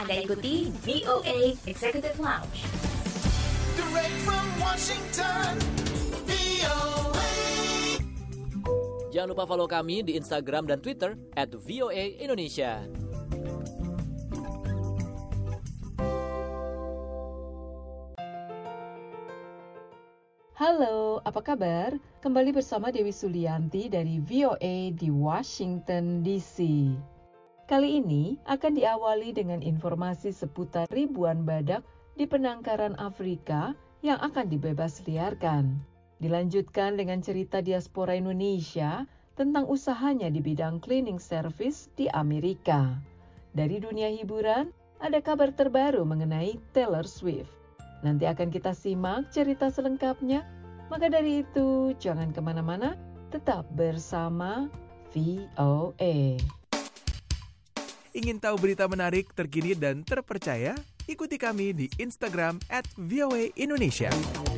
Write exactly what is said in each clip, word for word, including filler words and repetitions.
Anda ikuti V O A Executive Lounge. Direct from Washington, V O A. Jangan lupa follow kami di Instagram dan Twitter at V O A Indonesia. Halo, apa kabar? Kembali bersama Dewi Sulianti dari V O A di Washington D C. Kali ini akan diawali dengan informasi seputar ribuan badak di penangkaran Afrika yang akan dibebas liarkan. Dilanjutkan dengan cerita diaspora Indonesia tentang usahanya di bidang cleaning service di Amerika. Dari dunia hiburan, ada kabar terbaru mengenai Taylor Swift. Nanti akan kita simak cerita selengkapnya. Maka dari itu, jangan kemana-mana, tetap bersama V O A. Ingin tahu berita menarik, terkini, dan terpercaya? Ikuti kami di Instagram at V O A Indonesia.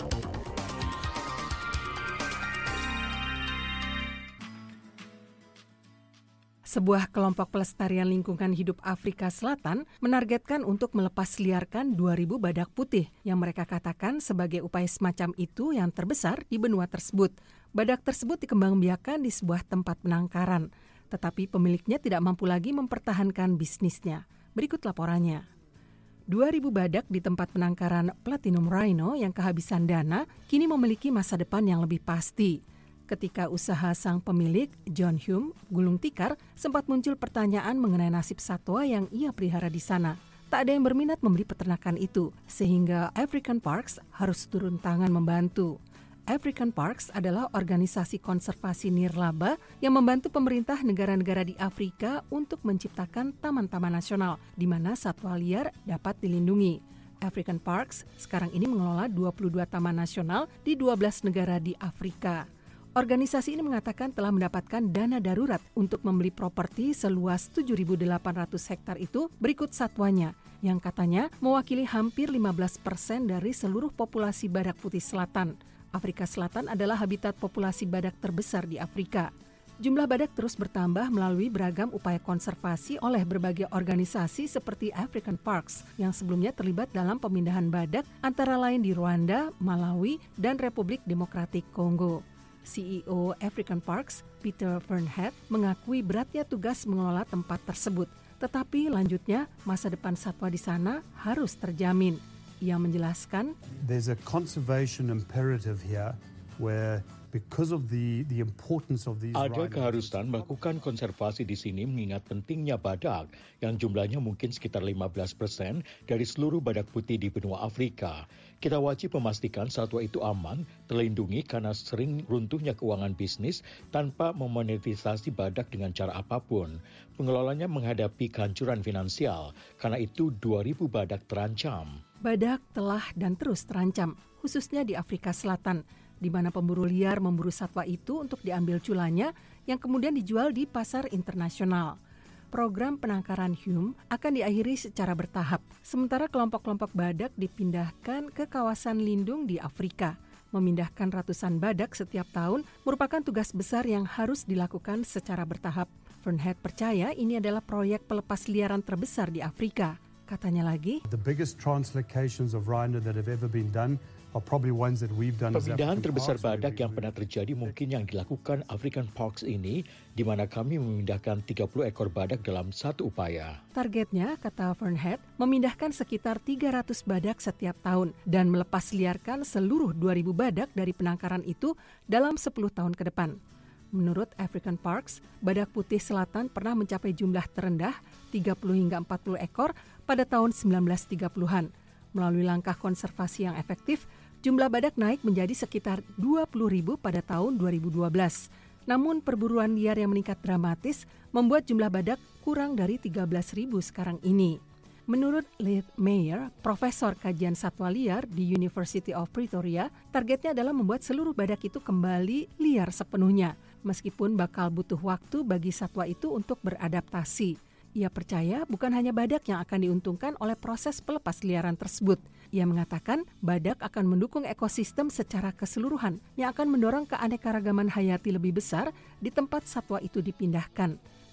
Sebuah kelompok pelestarian lingkungan hidup Afrika Selatan menargetkan untuk melepas liarkan dua ribu badak putih yang mereka katakan sebagai upaya semacam itu yang terbesar di benua tersebut. Badak tersebut dikembangbiakan di sebuah tempat penangkaran, tetapi pemiliknya tidak mampu lagi mempertahankan bisnisnya. Berikut laporannya. dua ribu badak di tempat penangkaran Platinum Rhino yang kehabisan dana kini memiliki masa depan yang lebih pasti. Ketika usaha sang pemilik, John Hume, gulung tikar, sempat muncul pertanyaan mengenai nasib satwa yang ia pelihara di sana. Tak ada yang berminat membeli peternakan itu, sehingga African Parks harus turun tangan membantu. African Parks adalah organisasi konservasi nirlaba yang membantu pemerintah negara-negara di Afrika untuk menciptakan taman-taman nasional di mana satwa liar dapat dilindungi. African Parks sekarang ini mengelola dua puluh dua taman nasional di dua belas negara di Afrika. Organisasi ini mengatakan telah mendapatkan dana darurat untuk membeli properti seluas tujuh ribu delapan ratus hektar itu berikut satwanya, yang katanya mewakili hampir lima belas persen dari seluruh populasi badak putih selatan. Afrika Selatan adalah habitat populasi badak terbesar di Afrika. Jumlah badak terus bertambah melalui beragam upaya konservasi oleh berbagai organisasi seperti African Parks yang sebelumnya terlibat dalam pemindahan badak antara lain di Rwanda, Malawi, dan Republik Demokratik Kongo. C E O African Parks, Peter Fernhead, mengakui beratnya tugas mengelola tempat tersebut. Tetapi lanjutnya, masa depan satwa di sana harus terjamin. Ia menjelaskan, There's a conservation imperative here where because of the the importance of these Ada keharusan melakukan konservasi di sini mengingat pentingnya badak yang jumlahnya mungkin sekitar lima belas persen dari seluruh badak putih di benua Afrika. Kita wajib memastikan satwa itu aman, terlindungi karena sering runtuhnya keuangan bisnis tanpa memonetisasi badak dengan cara apapun. Pengelolanya menghadapi kehancuran finansial, karena itu dua ribu badak terancam. Badak telah dan terus terancam, khususnya di Afrika Selatan, di mana pemburu liar memburu satwa itu untuk diambil culanya yang kemudian dijual di pasar internasional. Program penangkaran Hume akan diakhiri secara bertahap, sementara kelompok-kelompok badak dipindahkan ke kawasan lindung di Afrika. Memindahkan ratusan badak setiap tahun merupakan tugas besar yang harus dilakukan secara bertahap. Fernhead percaya ini adalah proyek pelepas liaran terbesar di Afrika. Katanya lagi, The biggest translocations of rhino that have ever been done are probably ones that we've done as Pemindahan African terbesar Parks. badak yang pernah terjadi mungkin yang dilakukan African Parks ini, di mana kami memindahkan tiga puluh ekor badak dalam satu upaya. targetnya, kata Fernhead, memindahkan sekitar tiga ratus badak setiap tahun dan melepas liarkan seluruh dua ribu badak dari penangkaran itu dalam sepuluh tahun ke depan. Menurut African Parks, badak putih selatan pernah mencapai jumlah terendah tiga puluh hingga empat puluh ekor pada tahun sembilan belas tiga puluhan. Melalui langkah konservasi yang efektif, jumlah badak naik menjadi sekitar dua puluh ribu pada tahun dua ribu dua belas. Namun perburuan liar yang meningkat dramatis membuat jumlah badak kurang dari tiga belas ribu sekarang ini. Menurut Leith Meyer, profesor kajian satwa liar di University of Pretoria, targetnya adalah membuat seluruh badak itu kembali liar sepenuhnya, meskipun bakal butuh waktu bagi satwa itu untuk beradaptasi. Ia percaya bukan hanya badak yang akan diuntungkan oleh proses pelepas liaran tersebut. Ia mengatakan badak akan mendukung ekosistem secara keseluruhan yang akan mendorong keanekaragaman hayati lebih besar di tempat satwa itu dipindahkan.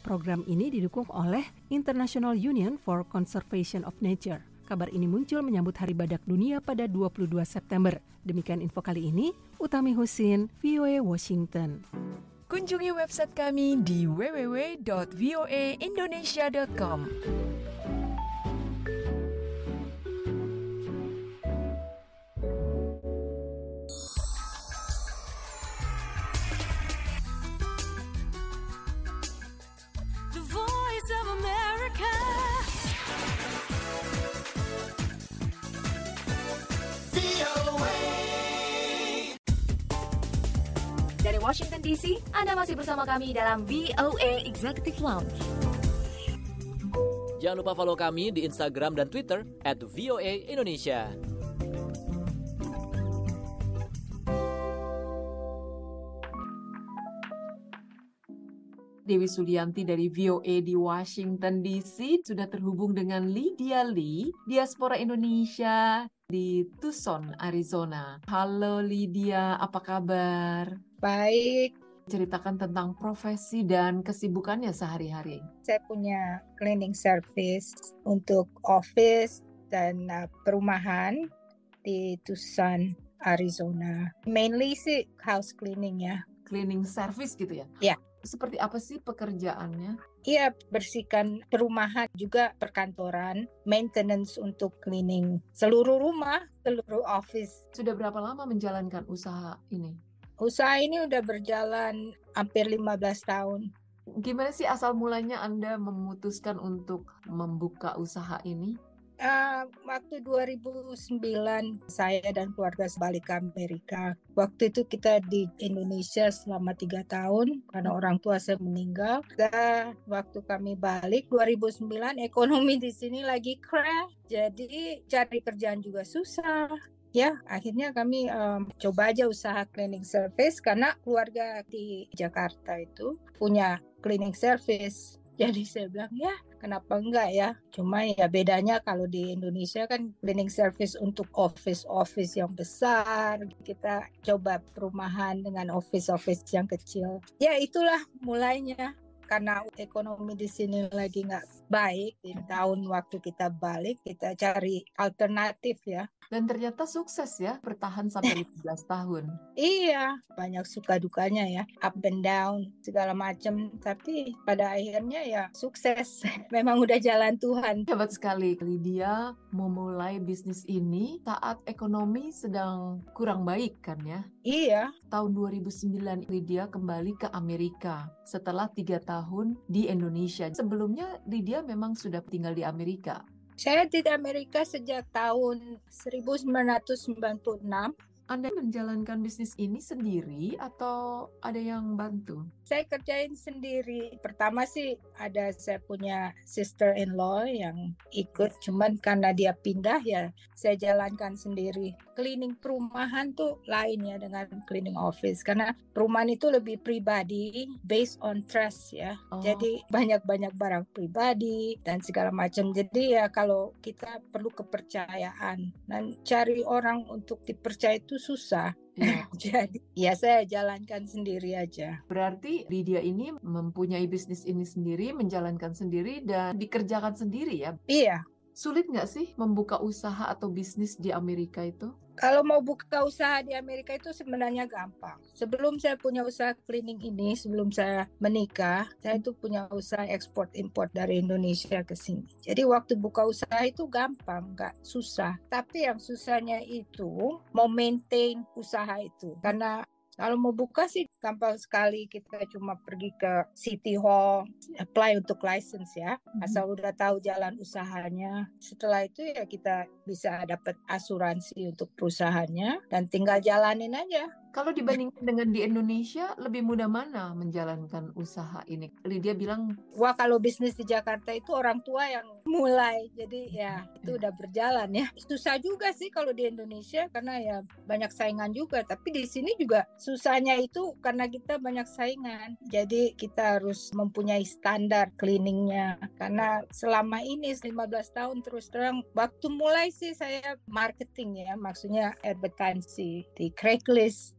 Program ini didukung oleh International Union for Conservation of Nature. Kabar ini muncul menyambut Hari Badak Dunia pada dua puluh dua September. Demikian info kali ini, Utami Husin, V O A Washington. Kunjungi website kami di w w w dot v o a indonesia dot com. The Voice of America. V O A. Dari Washington D C, Anda masih bersama kami dalam V O A Executive Lounge. Jangan lupa follow kami di Instagram dan Twitter at V O A Indonesia. Dewi Sulianti dari V O A di Washington D C sudah terhubung dengan Lydia Lee, diaspora Indonesia di Tucson, Arizona. Halo Lydia, apa kabar? Baik, Ceritakan tentang profesi dan kesibukannya sehari-hari. saya punya cleaning service untuk office dan uh, perumahan di Tucson, Arizona. Mainly sih house cleaning ya. Cleaning service gitu ya? Ya. Seperti apa sih pekerjaannya? Iya, bersihkan perumahan juga perkantoran, maintenance untuk cleaning seluruh rumah, seluruh office. Sudah berapa lama menjalankan usaha ini? Usaha ini udah berjalan hampir lima belas tahun. Gimana sih asal mulanya Anda memutuskan untuk membuka usaha ini? Uh, waktu dua ribu sembilan saya dan keluarga balik ke Amerika. Waktu itu kita di Indonesia selama tiga tahun karena orang tua saya meninggal. Dan waktu kami balik dua ribu sembilan ekonomi di sini lagi crash. Jadi cari kerjaan juga susah. Ya, akhirnya kami um, coba aja usaha cleaning service karena keluarga di Jakarta itu punya cleaning service. Jadi saya bilang ya kenapa enggak ya. Cuma ya bedanya kalau di Indonesia kan cleaning service untuk office-office yang besar. Kita coba perumahan dengan office-office yang kecil. Ya itulah mulainya. Karena ekonomi di sini lagi nggak baik, di tahun waktu kita balik, kita cari alternatif ya. Dan ternyata sukses ya, bertahan sampai lima belas tahun. Iya, banyak suka dukanya ya, up and down, segala macam. Tapi pada akhirnya ya sukses. Memang udah jalan Tuhan. Hebat sekali, Lydia memulai bisnis ini saat ekonomi sedang kurang baik kan ya? Iya. Tahun dua ribu sembilan Lydia kembali ke Amerika setelah tiga tahun di Indonesia. Sebelumnya Lydia memang sudah tinggal di Amerika. Saya di Amerika sejak tahun seribu sembilan ratus sembilan puluh enam. Anda menjalankan bisnis ini sendiri atau ada yang bantu? Saya kerjain sendiri. Pertama sih ada saya punya sister-in-law yang ikut. Cuman karena dia pindah ya saya jalankan sendiri. Cleaning perumahan tuh lain ya dengan cleaning office. Karena perumahan itu lebih pribadi, based on trust ya. Oh. Jadi banyak-banyak barang pribadi dan segala macam. Jadi ya kalau kita perlu kepercayaan. Dan cari orang untuk dipercaya itu susah. Ya. Jadi ya saya jalankan sendiri aja. Berarti Lydia ini mempunyai bisnis ini sendiri, menjalankan sendiri dan dikerjakan sendiri ya? Iya. Sulit nggak sih membuka usaha atau bisnis di Amerika itu? Kalau mau buka usaha di Amerika itu sebenarnya gampang. Sebelum saya punya usaha cleaning ini, sebelum saya menikah, saya itu punya usaha ekspor impor dari Indonesia ke sini. Jadi waktu buka usaha itu gampang, nggak susah. Tapi yang susahnya itu mau maintain usaha itu. Karena kalau mau buka sih gampang sekali, kita cuma pergi ke City Hall, apply untuk license ya, asal udah tahu jalan usahanya. Setelah itu ya kita bisa dapat asuransi untuk perusahaannya dan tinggal jalanin aja. Kalau dibandingkan dengan di Indonesia, lebih mudah mana menjalankan usaha ini? Lydia bilang, wah kalau bisnis di Jakarta itu orang tua yang mulai, jadi ya itu udah berjalan ya. Susah juga sih kalau di Indonesia karena ya banyak saingan juga, tapi di sini juga susahnya itu karena kita banyak saingan. Jadi kita harus mempunyai standar cleaningnya. Karena selama ini lima belas tahun terus terang, waktu mulai sih saya marketing ya, maksudnya advertising di Craigslist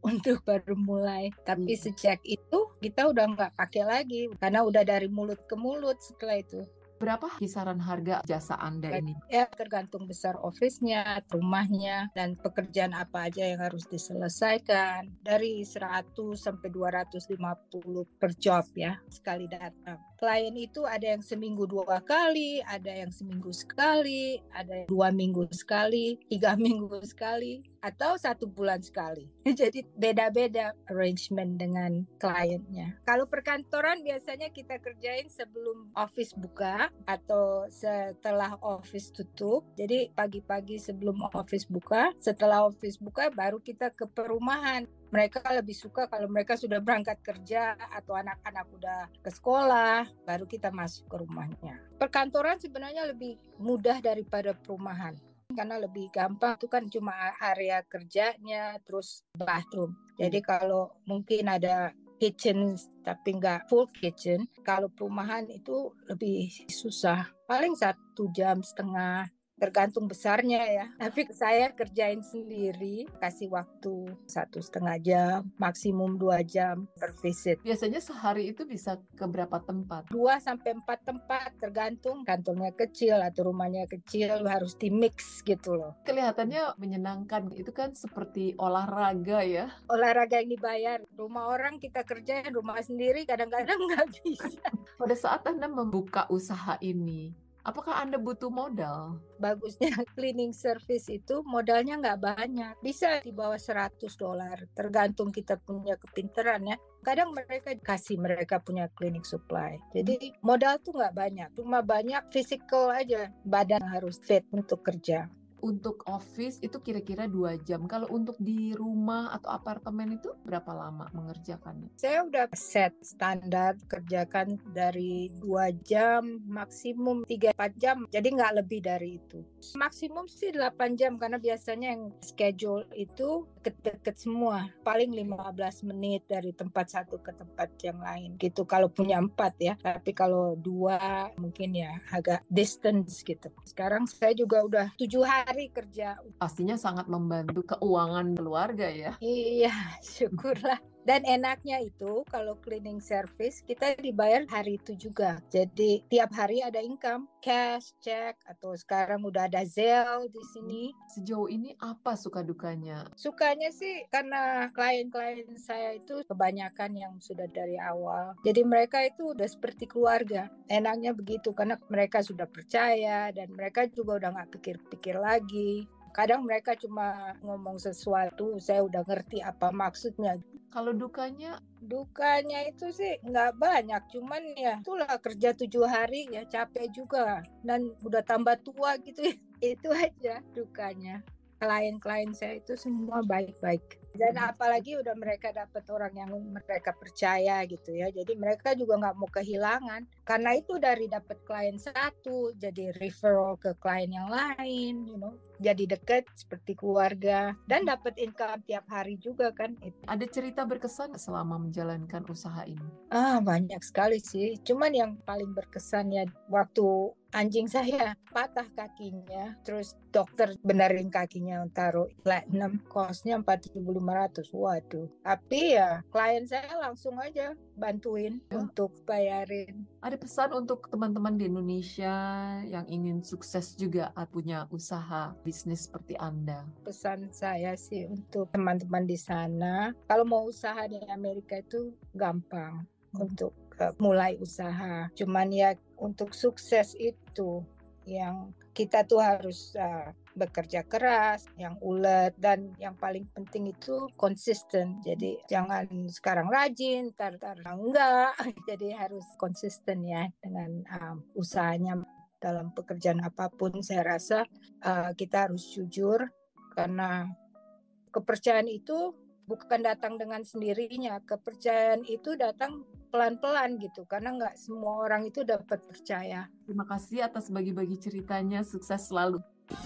untuk baru mulai. Tapi sejak itu kita udah nggak pakai lagi karena udah dari mulut ke mulut setelah itu. Berapa kisaran harga jasa Anda ini? Ya tergantung besar office-nya, rumahnya, dan pekerjaan apa aja yang harus diselesaikan. Dari seratus sampai dua ratus lima puluh per job ya, sekali datang. Klien itu ada yang seminggu dua kali, ada yang seminggu sekali, ada yang dua minggu sekali, tiga minggu sekali, atau satu bulan sekali. Jadi beda-beda arrangement dengan kliennya. Kalau perkantoran biasanya kita kerjain sebelum office buka atau setelah office tutup. Jadi pagi-pagi sebelum office buka, setelah office buka baru kita ke perumahan. Mereka lebih suka kalau mereka sudah berangkat kerja atau anak-anak udah ke sekolah, baru kita masuk ke rumahnya. Perkantoran sebenarnya lebih mudah daripada perumahan. Karena lebih gampang, itu kan cuma area kerjanya, terus bathroom. Jadi kalau mungkin ada kitchen tapi nggak full kitchen, kalau perumahan itu lebih susah. Paling satu jam setengah, tergantung besarnya ya. Tapi saya kerjain sendiri, kasih waktu satu setengah jam, maksimum dua jam per visit. Biasanya sehari itu bisa ke berapa tempat? Dua sampai empat tempat, tergantung kantornya kecil atau rumahnya kecil, harus di-mix gitu loh. Kelihatannya menyenangkan, itu kan seperti olahraga ya? Olahraga yang dibayar. Rumah orang kita kerjain, rumah sendiri kadang-kadang nggak bisa. Pada saat Anda membuka usaha ini, apakah Anda butuh modal? Bagusnya cleaning service itu modalnya nggak banyak. Bisa di bawah seratus dolar. Tergantung kita punya kepintaran ya. Kadang mereka kasih mereka punya cleaning supply. Jadi modal tuh nggak banyak. Cuma banyak physical aja. Badan harus fit untuk kerja. Untuk office itu kira-kira dua jam. Kalau untuk di rumah atau apartemen itu berapa lama mengerjakannya? Saya udah set standar kerjakan dari dua jam, maksimum tiga empat jam. Jadi nggak lebih dari itu. Maksimum sih delapan jam karena biasanya yang schedule itu deket-deket semua. Paling lima belas menit dari tempat satu ke tempat yang lain gitu. Kalau punya empat ya. Tapi kalau dua mungkin ya agak distance gitu. Sekarang saya juga udah tujuh hari hari kerja. Pastinya sangat membantu keuangan keluarga ya. Iya, syukurlah. Dan enaknya itu kalau cleaning service kita dibayar hari itu juga. Jadi tiap hari ada income, cash, check, atau sekarang udah ada Zelle di sini. Sejauh ini apa suka dukanya? Sukanya sih karena klien-klien saya itu kebanyakan yang sudah dari awal. Jadi mereka itu udah seperti keluarga. Enaknya begitu karena mereka sudah percaya dan mereka juga udah nggak pikir-pikir lagi. Kadang mereka cuma ngomong sesuatu, saya udah ngerti apa maksudnya. Kalau dukanya? Dukanya itu sih nggak banyak, cuman ya itulah kerja tujuh hari ya capek juga. Dan udah tambah tua gitu, itu aja dukanya. Klien-klien saya itu semua baik-baik. Dan apalagi udah mereka dapat orang yang mereka percaya gitu ya. Jadi mereka juga nggak mau kehilangan. Karena itu dari dapat klien satu, jadi referral ke klien yang lain, you know. Jadi dekat seperti keluarga. Dan dapat income tiap hari juga kan. Ada cerita berkesan selama menjalankan usaha ini? Ah, banyak sekali sih. Cuman yang paling berkesan ya waktu anjing saya patah kakinya. Terus dokter benerin kakinya, taruh platinum. Costnya empat ribu lima ratus. Waduh. Tapi ya klien saya langsung aja bantuin oh. untuk bayarin. Ada pesan untuk teman-teman di Indonesia yang ingin sukses juga punya usaha bisnis seperti Anda? Pesan saya sih untuk teman-teman di sana, kalau mau usaha di Amerika itu gampang hmm. untuk uh, mulai usaha. Cuman ya untuk sukses itu yang kita tuh harus uh, bekerja keras, yang ulet, dan yang paling penting itu konsisten. Jadi jangan sekarang rajin, tar-tar enggak. Jadi harus konsisten ya dengan um, usahanya. Dalam pekerjaan apapun saya rasa uh, kita harus jujur karena kepercayaan itu bukan datang dengan sendirinya. Kepercayaan itu datang pelan-pelan gitu karena nggak semua orang itu dapat percaya. Terima kasih atas bagi-bagi ceritanya. Sukses selalu.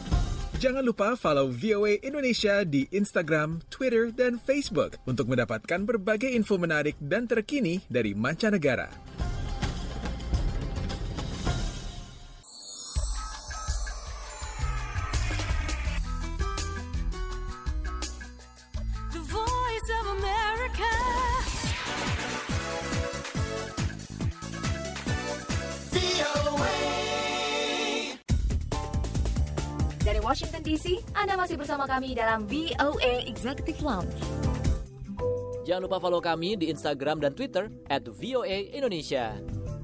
Jangan lupa follow V O A Indonesia di Instagram, Twitter, dan Facebook untuk mendapatkan berbagai info menarik dan terkini dari mancanegara. The voice of Washington D C, Anda masih bersama kami dalam V O A Executive Lounge. Jangan lupa follow kami di Instagram dan Twitter at V O A Indonesia.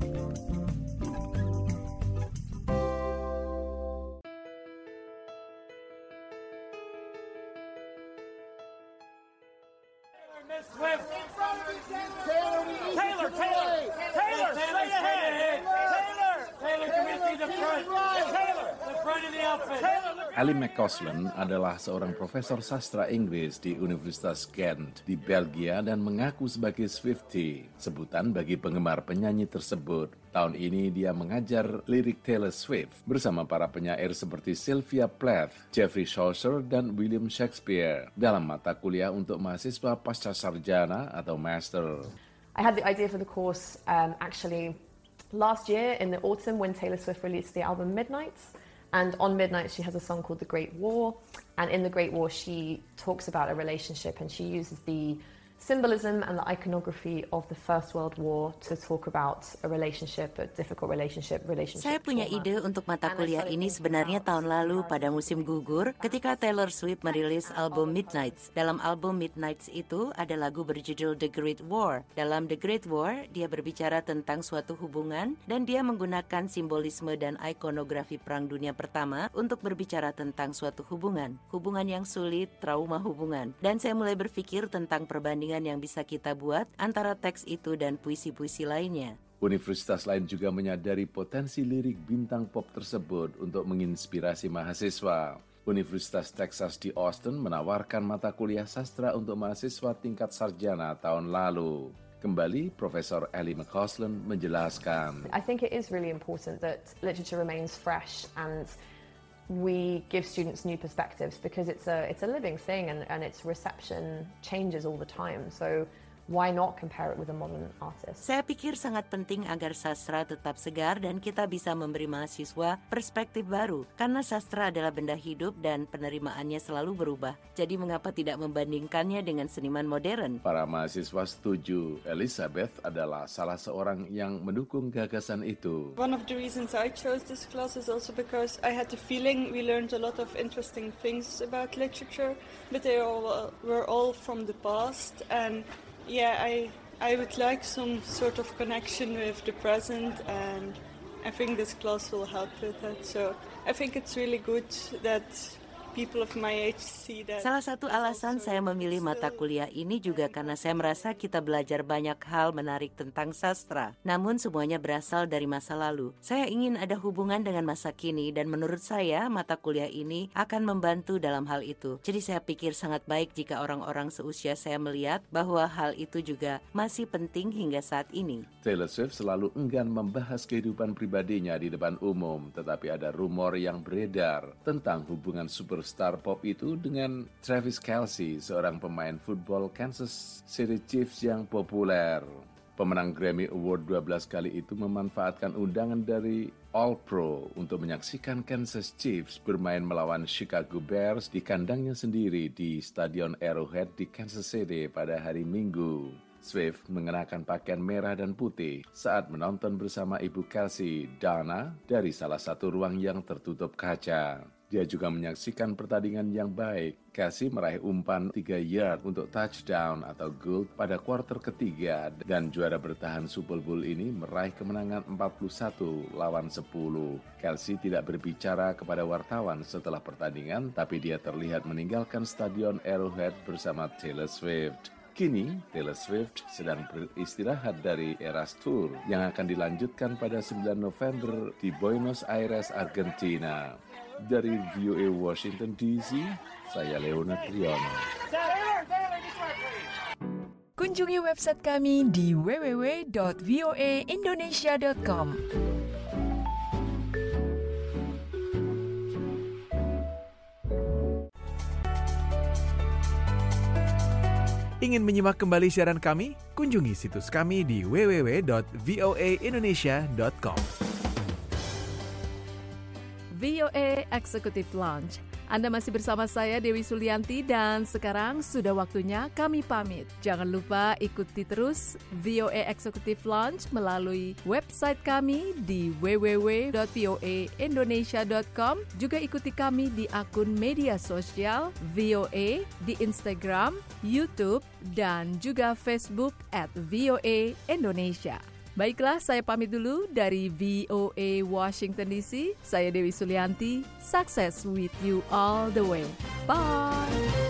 Taylor, Taylor, Taylor, straight ahead. Taylor, Taylor, can we see the front? Taylor, the front of the outfit. Ellie McCausland adalah seorang profesor sastra Inggris di Universitas Ghent di Belgia dan mengaku sebagai Swiftie, sebutan bagi penggemar penyanyi tersebut. Tahun ini dia mengajar lirik Taylor Swift bersama para penyair seperti Sylvia Plath, Geoffrey Chaucer, dan William Shakespeare dalam mata kuliah untuk mahasiswa pasca sarjana atau master. I had the idea for the course um, actually last year in the autumn when Taylor Swift released the album Midnights. And on Midnight, she has a song called The Great War. And in The Great War, she talks about a relationship and she uses the symbolism and the iconography of the First World War to talk about a relationship, a difficult relationship, relationship. Saya punya trauma. ide untuk mata kuliah ini sebenarnya tahun lalu pada musim gugur ketika Taylor Swift merilis album Midnights. Dalam album Midnights itu ada lagu berjudul The Great War. Dalam The Great War, dia berbicara tentang suatu hubungan dan dia menggunakan simbolisme dan ikonografi Perang Dunia Pertama untuk berbicara tentang suatu hubungan. Hubungan yang sulit, trauma hubungan. Dan saya mulai berpikir tentang perbandingan yang bisa kita buat antara teks itu dan puisi-puisi lainnya. Universitas lain juga menyadari potensi lirik bintang pop tersebut untuk menginspirasi mahasiswa. Universitas Texas di Austin menawarkan mata kuliah sastra untuk mahasiswa tingkat sarjana tahun lalu. Kembali, Profesor Ellie McCausland menjelaskan. I think it is really important that literature remains fresh and we give students new perspectives because it's a it's a living thing and, and its reception changes all the time. So why not compare it with a modern artist? Saya pikir sangat penting agar sastra tetap segar dan kita bisa memberi mahasiswa perspektif baru. Karena sastra adalah benda hidup dan penerimaannya selalu berubah. Jadi mengapa tidak membandingkannya dengan seniman modern? Para mahasiswa setuju. Elizabeth adalah salah seorang yang mendukung gagasan itu. One of the reasons I chose this class is also because I had the feeling we learned a lot of interesting things about literature, but they all were all from the past, and yeah, I I would like some sort of connection with the present, and I think this class will help with that. So I think it's really good that people of my age see that. Salah satu alasan saya memilih mata kuliah ini juga karena saya merasa kita belajar banyak hal menarik tentang sastra. Namun semuanya berasal dari masa lalu. Saya ingin ada hubungan dengan masa kini dan menurut saya mata kuliah ini akan membantu dalam hal itu. Jadi saya pikir sangat baik jika orang-orang seusia saya melihat bahwa hal itu juga masih penting hingga saat ini. Taylor Swift selalu enggan membahas kehidupan pribadinya di depan umum, tetapi ada rumor yang beredar tentang hubungan super star pop itu dengan Travis Kelce, seorang pemain football Kansas City Chiefs yang populer. Pemenang Grammy Award dua belas kali itu memanfaatkan undangan dari All-Pro untuk menyaksikan Kansas Chiefs bermain melawan Chicago Bears di kandangnya sendiri di Stadion Arrowhead di Kansas City pada hari Minggu. Swift mengenakan pakaian merah dan putih saat menonton bersama ibu Kelce, Donna, dari salah satu ruang yang tertutup kaca. Dia juga menyaksikan pertandingan yang baik. Kelce meraih umpan tiga yard untuk touchdown atau goal pada kuarter ketiga dan juara bertahan Super Bowl ini meraih kemenangan empat puluh satu lawan sepuluh. Kelce tidak berbicara kepada wartawan setelah pertandingan, tapi dia terlihat meninggalkan Stadion Arrowhead bersama Taylor Swift. Kini, Taylor Swift sedang beristirahat dari Eras Tour yang akan dilanjutkan pada sembilan November di Buenos Aires, Argentina. Dari V O A Washington D C, saya Leonard Triono. Kunjungi website kami di w w w dot v o a indonesia dot com. Ingin menyimak kembali siaran kami? Kunjungi situs kami di w w w dot v o a indonesia dot com. V O A Executive Lounge, Anda masih bersama saya Dewi Sulianti dan sekarang sudah waktunya kami pamit. Jangan lupa ikuti terus V O A Executive Lounge melalui website kami di w w w dot v o a indonesia dot com. Juga ikuti kami di akun media sosial V O A di Instagram, YouTube, dan juga Facebook at V O A Indonesia. Baiklah, saya pamit dulu dari V O A Washington D C. Saya Dewi Sulianti. Success with you all the way. Bye!